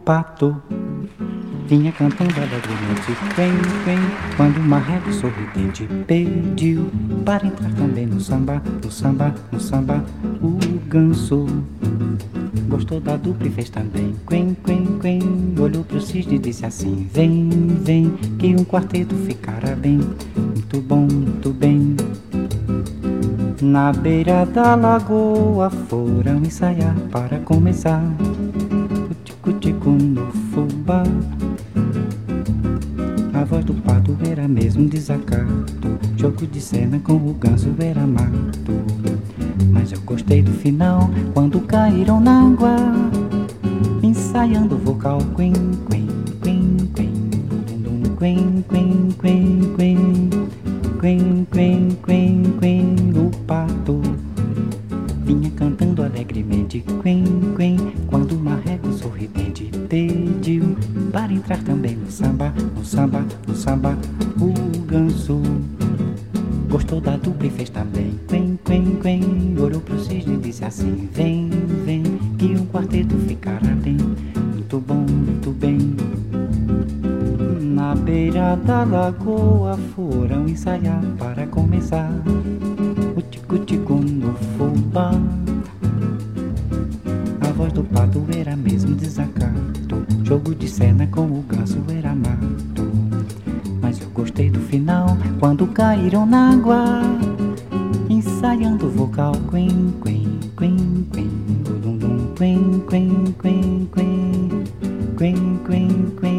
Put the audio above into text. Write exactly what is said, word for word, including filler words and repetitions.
pato vinha cantando alegremente, quen, quen, quando o marreco sorridente pediu para entrar também no samba, no samba, no samba. O ganso gostou da dupla e fez também, quen, quen, quen, olhou pro cisne e disse assim: vem, vem, que um quarteto ficará bem, muito bom, muito bem. Na beira da lagoa foram ensaiar para começar o tico-tico no fubá. A voz do pato era mesmo desacato, jogo de cena com o ganso era mato. Mas eu gostei do final, quando caíram na água, ensaiando o vocal, quen, quen, quen, quen, dum, quen, quen, quen, quen, quen, quen, quen, quen. O pato vinha cantando alegremente, quen, quen, quando o marreco sorridente pediu para entrar também no samba, no samba, no samba. O ganso gostou da dupla e fez também, quen, quen, quen, olhou pro cisne e disse assim: vem, vem, que um quarteto ficará bem, muito bom, muito bem. Na beira da lagoa foram ensaiar para começar o tico-tico no fubá. A voz do pato era mesmo desacato, jogo de cena com o ganso era mato. Mas eu gostei do final, quando caíram na água, ensaiando o vocal, quen, quen, quen, quen, dum, dum, quen, quen, quen, quen, quen, quen, quen.